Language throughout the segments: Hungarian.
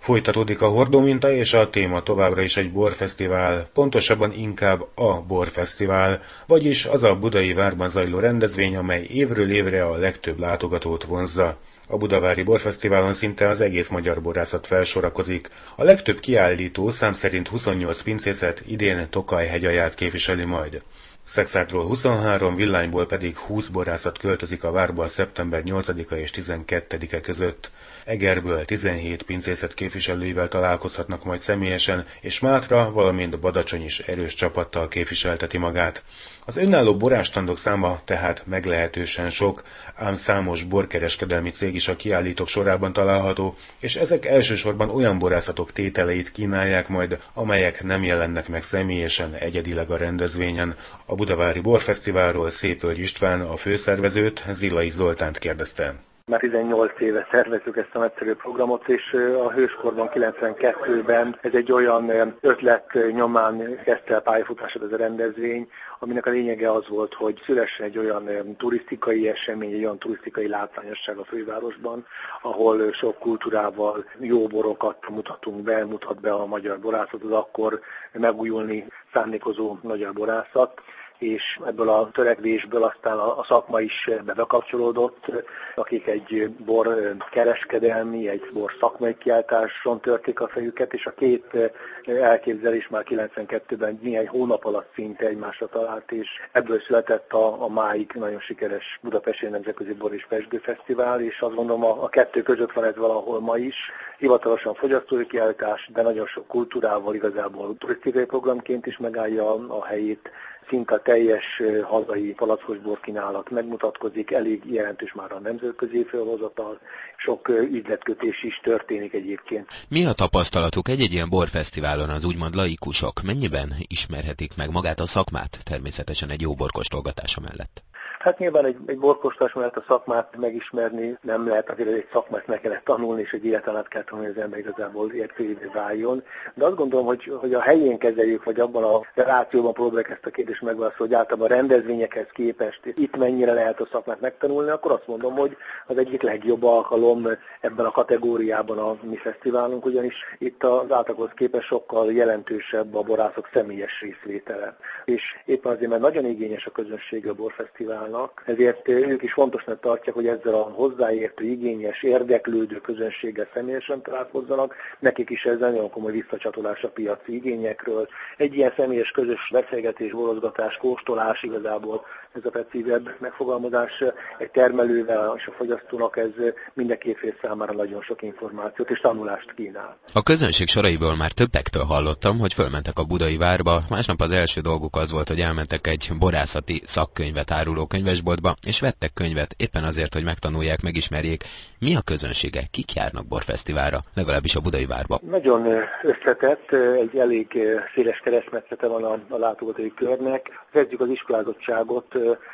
Folytatódik a hordóminta, és a téma továbbra is egy borfesztivál, pontosabban inkább a borfesztivál, vagyis az a Budai Várban zajló rendezvény, amely évről évre a legtöbb látogatót vonzza. A Budavári Borfesztiválon szinte az egész magyar borászat felsorakozik. A legtöbb kiállító, szám szerint 28 pincészet, idén Tokaj-hegyaját képviseli majd. Szekszártról 23, Villányból pedig 20 borászat költözik a várba szeptember 8-a és 12-e között. Egerből 17 pincészet képviselőivel találkozhatnak majd személyesen, és Mátra, valamint Badacsony is erős csapattal képviselteti magát. Az önálló borástandok száma tehát meglehetősen sok, ám számos borkereskedelmi cég is a kiállítók sorában található, és ezek elsősorban olyan borászatok tételeit kínálják majd, amelyek nem jelennek meg személyesen egyedileg a rendezvényen. A Budavári Borfesztiválról Szépvölgy István, a főszervezőt, Zilai Zoltánt kérdezte. Már 18 éve szervezzük ezt a nagyszerű programot, és a Hőskorban 92-ben ez egy olyan ötlet nyomán kezdte el pályafutását ez a rendezvény, aminek a lényege az volt, hogy szülessen egy olyan turisztikai esemény, egy olyan turisztikai látványosság a fővárosban, ahol sok kultúrával jó borokat mutat be a magyar borászat, az akkor megújulni szándékozó magyar borászat. És ebből a törekvésből aztán a szakma is bekapcsolódott, akik egy bor kereskedelmi, egy bor szakmai kiáltáson törték a fejüket, és a két elképzelés már 92-ben néhány hónap alatt szinte egymásra talált, és ebből született a máig nagyon sikeres Budapesti Nemzetközi Bor és Pezsgő Fesztivál, és azt gondolom a kettő között van ez valahol ma is. Hivatalosan fogyasztói kiáltás, de nagyon sok kultúrával igazából turisztikai programként is megállja a helyét. Szinte a teljes hazai palackosbor kínálat megmutatkozik, elég jelentős már a nemzetközi felhozatal, sok ügyletkötés is történik egyébként. Mi a tapasztalatuk egy ilyen borfesztiválon az úgymond laikusok? Mennyiben ismerhetik meg magát a szakmát, természetesen egy jó borkóstolgatása mellett? Hát nyilván egy borkóstolás mellett a szakmát megismerni nem lehet, azért egy szakmát meg kellett tanulni, és egy életen át kell tanulni, az ember igazából értőjévé váljon. De azt gondolom, hogy a helyén kezeljük, vagy abban a relációban próbáljuk ezt a kérdést megválaszolni, hogy általában a rendezvényekhez képest itt mennyire lehet a szakmát megtanulni, akkor azt mondom, hogy az egyik legjobb alkalom ebben a kategóriában a mi fesztiválunk, ugyanis itt az átlaghoz képest sokkal jelentősebb a borászok személyes részvétele. És éppen azért, mert nagyon igényes a közönsége a borfesztiválnak, ezért ők is fontosnak tartják, hogy ezzel a hozzáértő, igényes, érdeklődő közönséggel személyesen találkozzanak, nekik is ez nagyon komoly visszacsatolás a piaci igényekről. Egy ilyen személyes közös beszélgetés, borozgatás, kóstolás igazából ez a precízebb megfogalmazás egy termelővel és a fogyasztónak ez mind a két fél számára nagyon sok információt és tanulást kínál. A közönség soraiból már többektől hallottam, hogy fölmentek a Budai Várba, másnap az első dolguk az volt, hogy elmentek egy borászati szakkönyvet áruló könyvesboltba, és vettek könyvet éppen azért, hogy megtanulják, megismerjék, mi a közönsége, kik járnak borfesztiválra, legalábbis a Budai Várba. Nagyon összetett, egy elég széles keresztmetszete van a látogatói körnek. Kezdjük az iskolázottságot,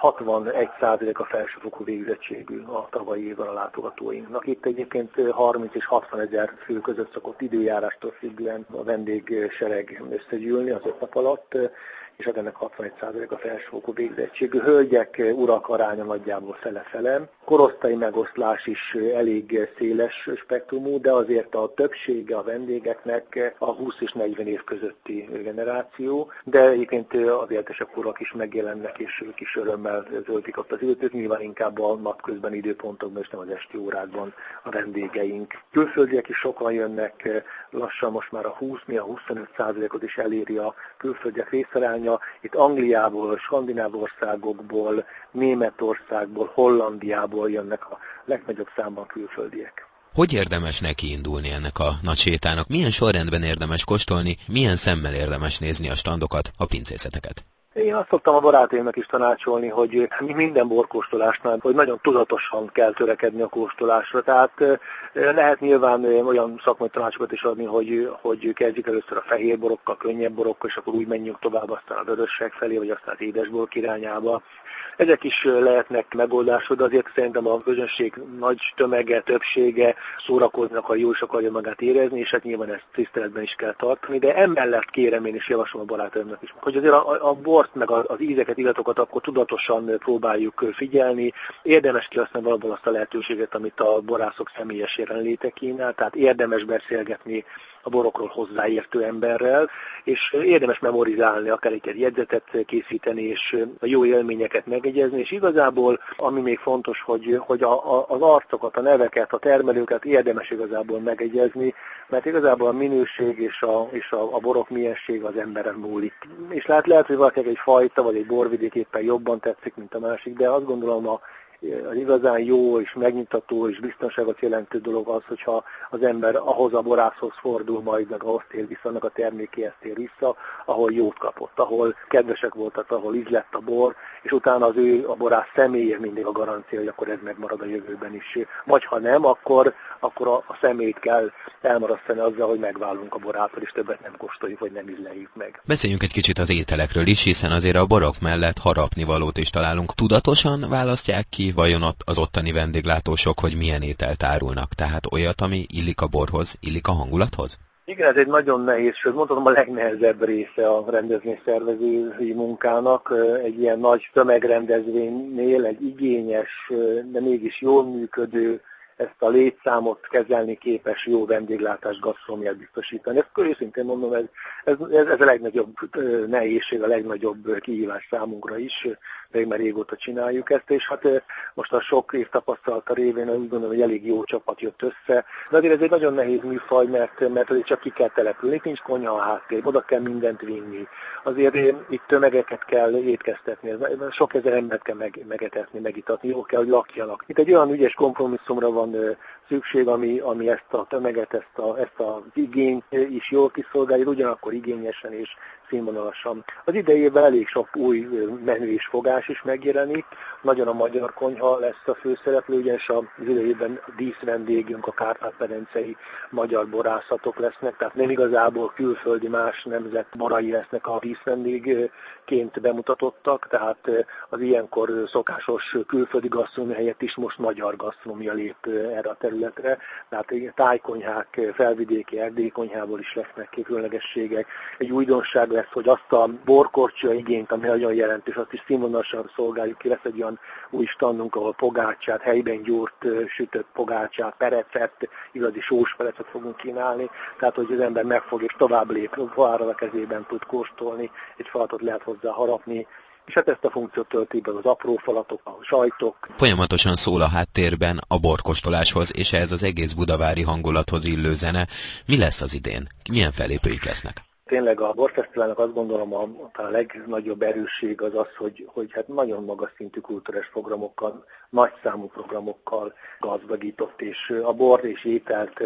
61% a felsőfokú végzettségű a tavalyi évben a látogatóinknak. Itt egyébként 30 és 60 ezer fő között szokott időjárástól függően a vendégsereg összegyűlni az 5 nap alatt, és ennek 61% a felsőfokú végzettségű. Hölgyek, urak aránya nagyjából fele-fele. Korosztályi megoszlás is elég széles spektrumú, de azért a többsége a vendégeknek a 20 és 40 év közötti generáció, de egyébként az éltesebb urak is megjelennek, és ők is örömmel töltik ott az időt, nyilván inkább a napközben időpontokban, és nem az esti órákban a vendégeink. Külföldiek is sokan jönnek, lassan most már a 20-25%-ot is eléri a külföldiek részaránya. Itt Angliából, skandináv országokból, Németországból, Hollandiából jönnek a legnagyobb számban külföldiek. Hogy érdemes neki indulni ennek a nagy sétának? Milyen sorrendben érdemes kóstolni, milyen szemmel érdemes nézni a standokat, a pincészeteket? Én azt szoktam a barátaimnak is tanácsolni, hogy minden borkóstolásnál, hogy nagyon tudatosan kell törekedni a kóstolásra. Tehát lehet nyilván olyan szakmai tanácsokat is adni, hogy kezdjük először a fehér borokkal, könnyebb borokkal, és akkor úgy menjünk tovább aztán a vörösek felé, vagy aztán az édesborok irányába. Ezek is lehetnek megoldások, de azért szerintem a közönség nagy tömege, többsége szórakoznak, a jól is akarja magát érezni, és hát nyilván ezt tiszteletben is kell tartani, de emellett kérem én is javaslom a barátaimnak is, hogy azért a bor meg az ízeket, illatokat akkor tudatosan próbáljuk figyelni. Érdemes kihasználni valahol azt a lehetőséget, amit a borászok személyes jelenléte kínál, tehát érdemes beszélgetni a borokról hozzáértő emberrel, és érdemes memorizálni, akár egy jegyzetet készíteni, és a jó élményeket megegyezni, és igazából, ami még fontos, hogy az arcokat, a neveket, a termelőket érdemes igazából megegyezni, mert igazából a minőség és a borok milyenség az emberen múlik. És lehet, hogy valakinek egy fajta, vagy egy borvidék éppen jobban tetszik, mint a másik, de azt gondolom az igazán jó és megnyugtató és biztonságot jelentő dolog az, hogyha az ember ahhoz a borászhoz fordul, majd meg ahhoz tér vissza, annak a termékéhez tér vissza, ahol jót kapott, ahol kedvesek voltak, ahol ízlett a bor, és utána a borász személye mindig a garancia, hogy akkor ez megmarad a jövőben is. Vagy ha nem, akkor a személyt kell elmarasztani azzal, hogy megválunk a borától, és többet nem kóstoljuk, vagy nem ízleljük meg. Beszéljünk egy kicsit az ételekről is, hiszen azért a borok mellett harapnivalót is találunk. Tudatosan választják ki vajon az ottani vendéglátósok, hogy milyen ételt árulnak? Tehát olyat, ami illik a borhoz, illik a hangulathoz? Igen, ez egy nagyon nehéz, sőt mondhatom a legnehezebb része a rendezvényszervezői munkának. Egy ilyen nagy tömegrendezvénynél egy igényes, de mégis jól működő, ezt a létszámot kezelni képes jó vendéglátást, gasztronómiát biztosítani. Ezt őszintén mondom, ez a legnagyobb nehézség, a legnagyobb kihívás számunkra is, még már régóta csináljuk ezt, és hát most a sok év tapasztalata révén úgy gondolom, hogy elég jó csapat jött össze. De azért ez egy nagyon nehéz műfaj, mert azért csak ki kell települni, nincs konyha a háttér, oda kell mindent vinni. Azért itt tömegeket kell étkeztetni, sok ezer embert kell megetetni, megitatni, jó kell, hogy lakjanak. Itt egy olyan ügyes kompromisszumra van szükség, ami ezt a tömeget, ezt az igényt is jól kiszolgálja, ugyanakkor igényesen és színvonalasan. Az idejében elég sok új menü és fogás is megjelenik, nagyon a magyar konyha lesz a főszereplő, ugyanis az idejében díszvendégünk, a kárpát-medencei magyar borászatok lesznek, tehát nem igazából külföldi más nemzet borai lesznek a díszvendégként bemutatottak, tehát az ilyenkor szokásos külföldi gasztronómia helyett is most magyar gasztronómia lép erre a területre, tehát tájkonyhák, felvidéki erdélyi konyhából is lesznek különlegességek. Egy újdonság lesz, hogy azt a borkorcsolya igényt, ami nagyon jelentős, azt is színvonalasan szolgáljuk ki, lesz egy olyan új standunk, ahol pogácsát, helyben gyúrt, sütött pogácsát, perecet, igazi sós perecet fogunk kínálni, tehát hogy az ember megfog és tovább lép, falra a kezében tud kóstolni, egy falatot lehet hozzá harapni, és hát ezt a funkciót tölti be az apró falatok, a sajtok. Folyamatosan szól a háttérben a borkóstoláshoz és ehhez az egész budavári hangulathoz illő zene. Mi lesz az idén? Milyen fellépőik lesznek? Tényleg a borfesztiválnak azt gondolom a legnagyobb erősség az, hogy hát nagyon magas szintű kulturális programokkal, nagyszámú programokkal gazdagított, és a bor és ételt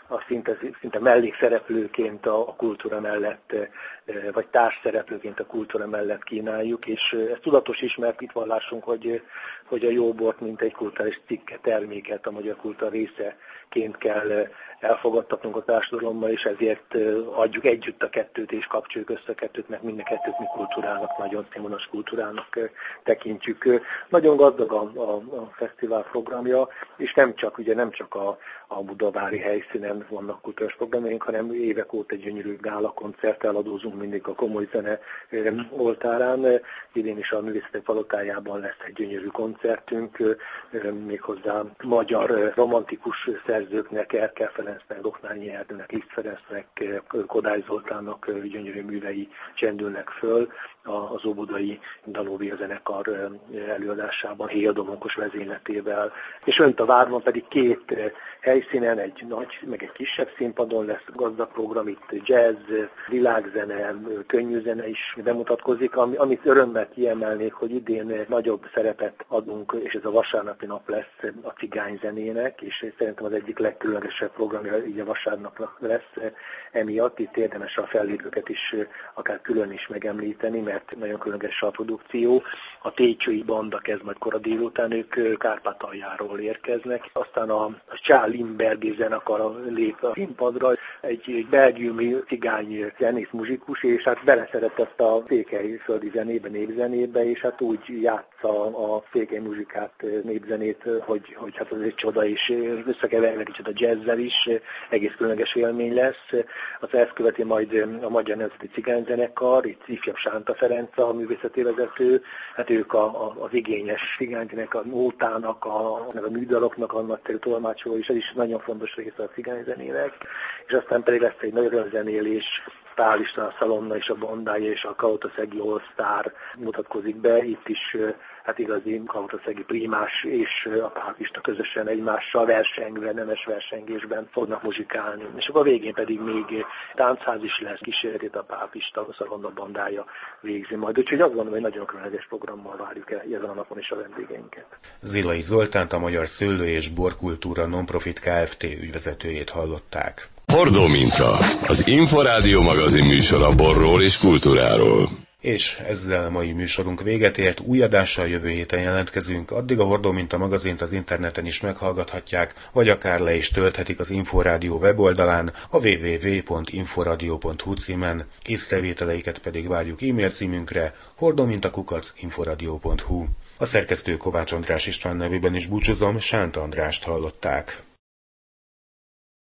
szinte mellékszereplőként a kultúra mellett, vagy társszereplőként a kultúra mellett kínáljuk, és ez tudatos is, mert itt vallásunk, hogy a jó bort, mint egy kulturális cikket, terméket a magyar kultúra részeként kell elfogadtatnunk a társadalommal, és ezért adjuk együtt a kettőt, és kapcsoljuk össze a kettőt, mert mind a kettőt mi kultúrának, nagyon színvonalas kultúrának tekintjük. Nagyon gazdag a fesztivál programja, és nem csak a budavári helyszínen vannak kulturális programjaink, hanem évek óta egy gyönyörű gála koncerttel adózunk mindig a komoly zene oltárán. Idén is a Művészetek Palotájában lesz egy gyönyörű koncertünk, méghozzá magyar romantikus szerzőknek, Erkel Ferencnek, Doknányi Erdőnek, Liszt Ferencnek, Kodály Zoltánnak gyönyörű művei csendülnek föl az óbudai Dalóvia zenekar előadásában, Héja Domonkos vezényletével. És önt a várban pedig két helyszínen, egy nagy, meg egy kisebb színpadon lesz gazdag program, itt jazz, világzene, könnyű zene is bemutatkozik, amit örömmel kiemelnék, hogy idén nagyobb szerepet adunk, és ez a vasárnapi nap lesz a cigányzenének, és szerintem az egyik legkülönlegesebb programja így a vasárnapnak lesz. Emiatt itt érdemes a fellépőket is akár külön is megemlíteni, mert nagyon különleges a produkció. A Técsői Banda kezd majd kora délután, ők Kárpátaljáról érkeznek. Aztán a Csá Limbergi zenekar lép a színpadra, egy belgiumi cigány zenész, muzsikus, és hát beleszeretett a székelyföldi zenébe, népzenébe, és hát úgy játsza a székely muzsikát, népzenét, hogy hát az egy csoda, és összekevernek kicsit a jazzzel is, egész különleges élmény lesz. Az ezt követi majd a Magyar Nemzeti Cigányzenekar, itt ifjabb Sánta Ferenc a művészeti vezető, hát ők az igényes cigányzenek, a nótának, a műdaloknak, a nagyszerű tolmácsoló, és ez is nagyon fontos része a cigányzenének, és aztán pedig lesz egy nagy örömzenélés, Pál István Szalonna és a bandája és a Kautaszegi All Star mutatkozik be, itt is hát igazi kautaszegi primás és a Pál Pista közösen egymással versengve, nemes versengésben fognak muzsikálni. És akkor a végén pedig még táncház is lesz, kísérletét a Pál Pista, a Szalonna bandája végzi majd. Úgyhogy azt gondolom, hogy nagyon különleges programmal várjuk el ezen a napon is a vendégeinket. Zilai Zoltánt, a Magyar Szőlő és Borkultúra Nonprofit Kft. Ügyvezetőjét hallották. Hordó Minta, az Inforádió magazin műsora borról és kultúráról. És ezzel a mai műsorunk véget ért, új adással jövő héten jelentkezünk, addig a Hordó Minta magazint az interneten is meghallgathatják, vagy akár le is tölthetik az Inforádió weboldalán, a www.inforadio.hu címen, észrevételeiket pedig várjuk e-mail címünkre hordominta@inforadio.hu. A szerkesztő Kovács András István nevében is búcsúzom, Sánta Andrást hallották.